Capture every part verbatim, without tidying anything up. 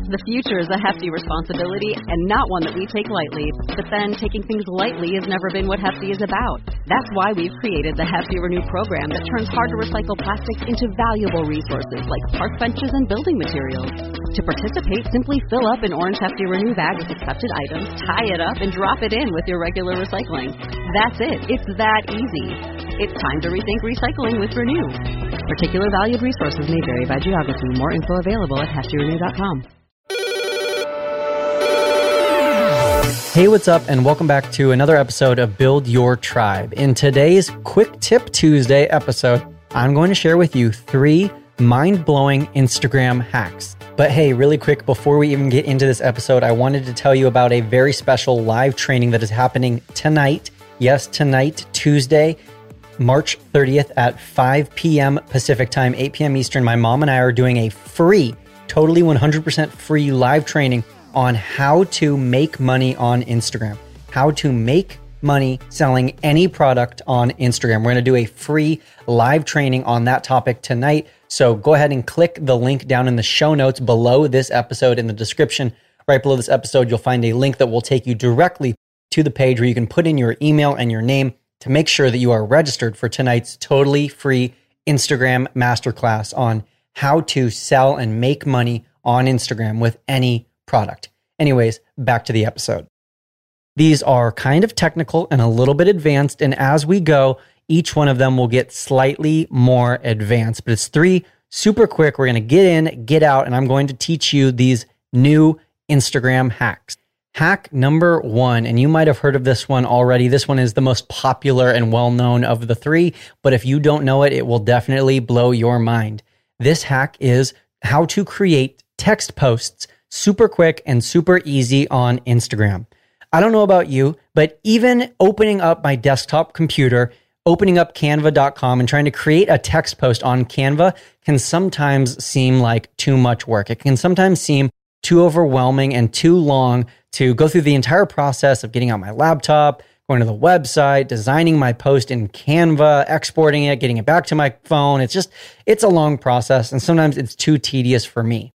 The future is a hefty responsibility and not one that we take lightly. But then, taking things lightly has never been what Hefty is about. That's why we've created the Hefty Renew program that turns hard-to-recycle plastics into valuable resources like park benches and building materials. To participate, simply fill up an orange Hefty Renew bag with accepted items, tie it up, and drop it in with your regular recycling. That's it. It's that easy. It's time to rethink recycling with Renew. Particular valued resources may vary by geography. More info available at hefty renew dot com. Hey, what's up, and welcome back to another episode of Build Your Tribe. In today's Quick Tip Tuesday episode, I'm going to share with you three mind-blowing Instagram hacks. But hey, really quick, before we even get into this episode, I wanted to tell you about a very special live training that is happening tonight. Yes, tonight, Tuesday, March thirtieth at five p.m. Pacific time, eight p.m. Eastern. My mom and I are doing a free, totally one hundred percent free live training on how to make money on Instagram, how to make money selling any product on Instagram. We're going to do a free live training on that topic tonight. So go ahead and click the link down in the show notes below this episode in the description. Right below this episode, you'll find a link that will take you directly to the page where you can put in your email and your name to make sure that you are registered for tonight's totally free Instagram masterclass on how to sell and make money on Instagram with any product. Anyways, back to the episode. These are kind of technical and a little bit advanced, and as we go, each one of them will get slightly more advanced, but it's three super quick. We're going to get in, get out, and I'm going to teach you these new Instagram hacks. Hack number one, and you might have heard of this one already. This one is the most popular and well-known of the three, but if you don't know it, it will definitely blow your mind. This hack is how to create text posts super quick and super easy on Instagram. I don't know about you, but even opening up my desktop computer, opening up canva dot com and trying to create a text post on Canva can sometimes seem like too much work. It can sometimes seem too overwhelming and too long to go through the entire process of getting out my laptop, going to the website, designing my post in Canva, exporting it, getting it back to my phone. It's just, it's a long process, and sometimes it's too tedious for me.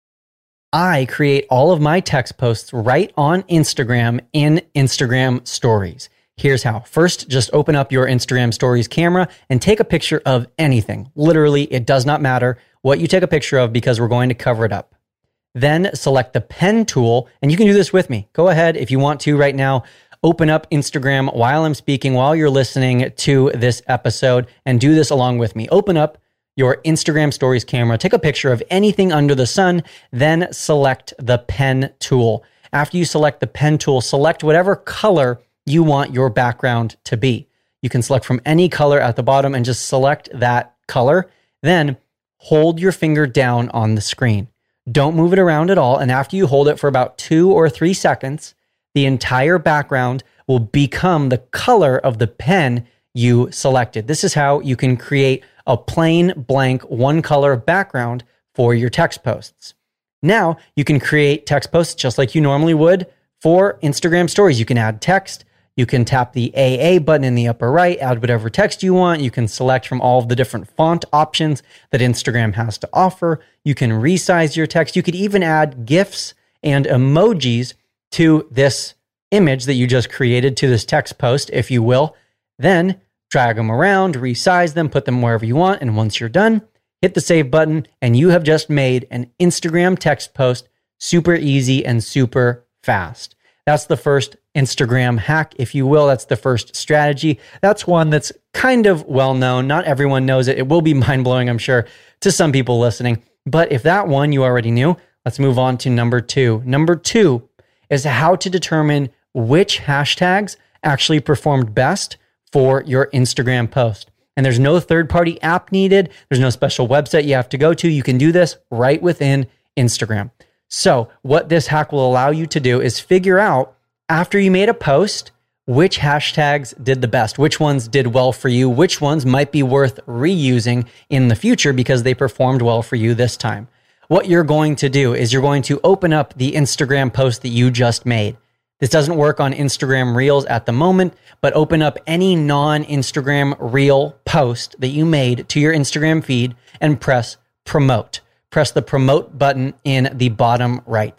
I create all of my text posts right on Instagram in Instagram Stories. Here's how. First, just open up your Instagram Stories camera and take a picture of anything. Literally, it does not matter what you take a picture of because we're going to cover it up. Then select the pen tool, and you can do this with me. Go ahead if you want to right now. Open up Instagram while I'm speaking, while you're listening to this episode, and do this along with me. Open up your Instagram Stories camera, take a picture of anything under the sun, then select the pen tool. After you select the pen tool, select whatever color you want your background to be. You can select from any color at the bottom and just select that color. Then hold your finger down on the screen. Don't move it around at all. And after you hold it for about two or three seconds, the entire background will become the color of the pen you selected. This is how you can create a plain blank one color background for your text posts. Now you can create text posts just like you normally would for Instagram Stories. You can add text. You can tap the A A button in the upper right, add whatever text you want. You can select from all of the different font options that Instagram has to offer. You can resize your text. You could even add GIFs and emojis to this image that you just created, to this text post, if you will. Then drag them around, resize them, put them wherever you want. And once you're done, hit the save button, and you have just made an Instagram text post super easy and super fast. That's the first Instagram hack, if you will. That's the first strategy. That's one that's kind of well known. Not everyone knows it. It will be mind-blowing, I'm sure, to some people listening. But if that one you already knew, let's move on to number two. Number two is how to determine which hashtags actually performed best for your Instagram post. And there's no third-party app needed. There's no special website you have to go to. You can do this right within Instagram. So what this hack will allow you to do is figure out, after you made a post, which hashtags did the best, which ones did well for you, which ones might be worth reusing in the future because they performed well for you this time. What you're going to do is you're going to open up the Instagram post that you just made. This doesn't work on Instagram Reels at the moment, but open up any non-Instagram Reel post that you made to your Instagram feed and press promote. Press the promote button in the bottom right.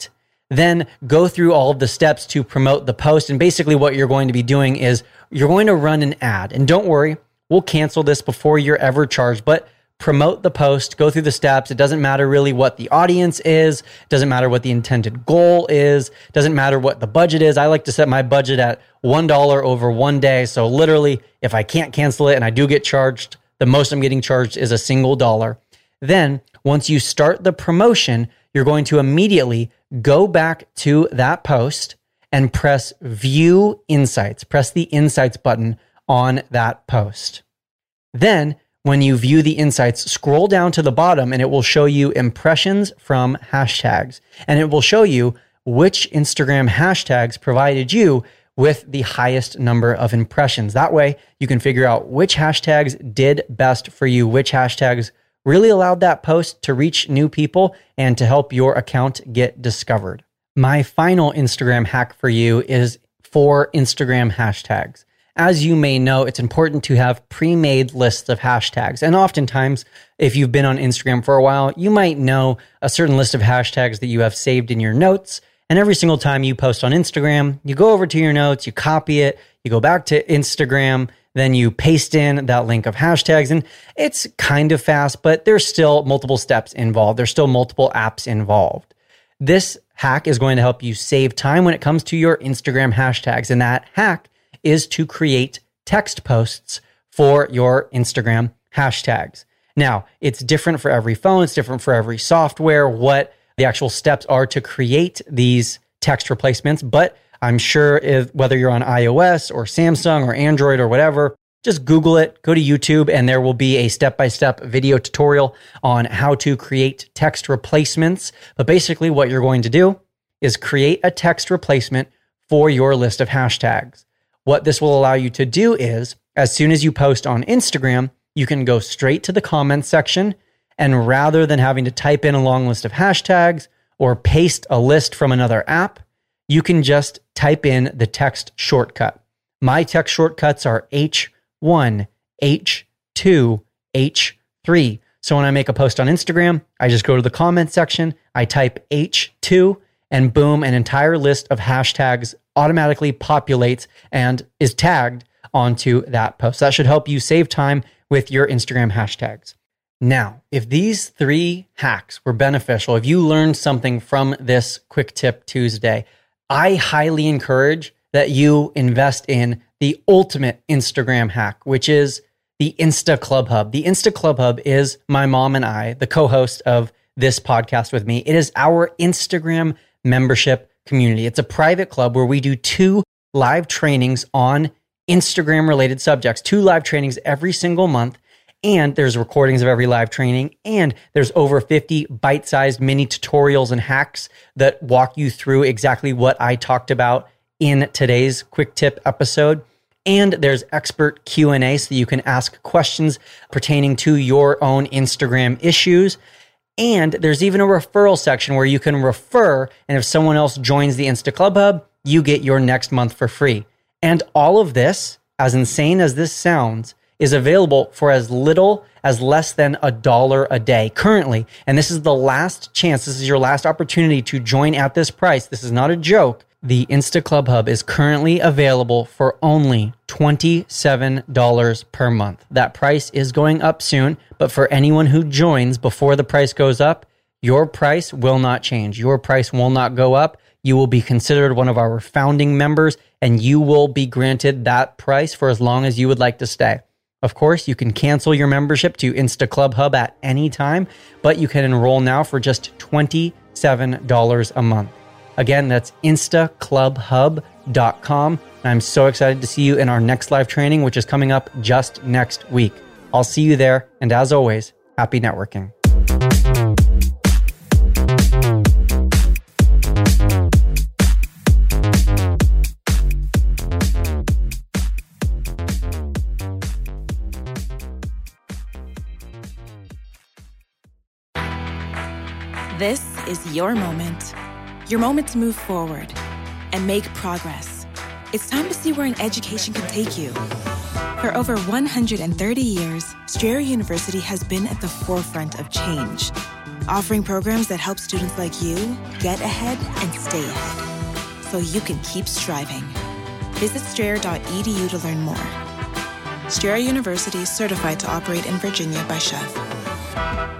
then go through all of the steps to promote the post. And basically what you're going to be doing is you're going to run an ad. And don't worry, we'll cancel this before you're ever charged, but promote the post, go through the steps. It doesn't matter really what the audience is. It doesn't matter what the intended goal is. It doesn't matter what the budget is. I like to set my budget at one dollar over one day. So literally, if I can't cancel it and I do get charged, the most I'm getting charged is a single dollar. Then once you start the promotion, you're going to immediately go back to that post and press View Insights. Press the Insights button on that post. Then when you view the insights, scroll down to the bottom and it will show you impressions from hashtags. And it will show you which Instagram hashtags provided you with the highest number of impressions. That way you can figure out which hashtags did best for you, which hashtags really allowed that post to reach new people and to help your account get discovered. My final Instagram hack for you is for Instagram hashtags. As you may know, it's important to have pre-made lists of hashtags. And oftentimes, if you've been on Instagram for a while, you might know a certain list of hashtags that you have saved in your notes. And every single time you post on Instagram, you go over to your notes, you copy it, you go back to Instagram, then you paste in that link of hashtags. And it's kind of fast, but there's still multiple steps involved. There's still multiple apps involved. This hack is going to help you save time when it comes to your Instagram hashtags. And that hack is to create text posts for your Instagram hashtags. Now, it's different for every phone. It's different for every software, what the actual steps are to create these text replacements. But I'm sure if whether you're on iOS or Samsung or Android or whatever, just Google it, go to YouTube, and there will be a step-by-step video tutorial on how to create text replacements. But basically what you're going to do is create a text replacement for your list of hashtags. What this will allow you to do is, as soon as you post on Instagram, you can go straight to the comments section, and rather than having to type in a long list of hashtags or paste a list from another app, you can just type in the text shortcut. My text shortcuts are H one, H two, H three. So when I make a post on Instagram, I just go to the comments section, I type H two, and boom, an entire list of hashtags automatically populates and is tagged onto that post. That should help you save time with your Instagram hashtags. Now, if these three hacks were beneficial, if you learned something from this Quick Tip Tuesday, I highly encourage that you invest in the ultimate Instagram hack, which is the Insta Club Hub. The Insta Club Hub is my mom and I, the co-host of this podcast with me. It is our Instagram membership community. It's a private club where we do two live trainings on Instagram related subjects, two live trainings every single month. And there's recordings of every live training. And there's over fifty bite-sized mini tutorials and hacks that walk you through exactly what I talked about in today's quick tip episode. And there's expert Q and A so you can ask questions pertaining to your own Instagram issues. And there's even a referral section where you can refer, and if someone else joins the Insta Club Hub, you get your next month for free. And all of this, as insane as this sounds, is available for as little as less than a dollar a day currently. And this is the last chance. This is your last opportunity to join at this price. This is not a joke. The Insta Club Hub is currently available for only twenty-seven dollars per month. That price is going up soon, but for anyone who joins before the price goes up, your price will not change. Your price will not go up. You will be considered one of our founding members, and you will be granted that price for as long as you would like to stay. Of course, you can cancel your membership to Insta Club Hub at any time, but you can enroll now for just twenty-seven dollars a month. Again, that's insta club hub dot com. I'm so excited to see you in our next live training, which is coming up just next week. I'll see you there. And as always, happy networking. This is your moment. Your moment to move forward and make progress. It's time to see where an education can take you. For over one hundred thirty years, Strayer University has been at the forefront of change, offering programs that help students like you get ahead and stay ahead, so you can keep striving. Visit strayer dot e d u to learn more. Strayer University is certified to operate in Virginia by C H E V.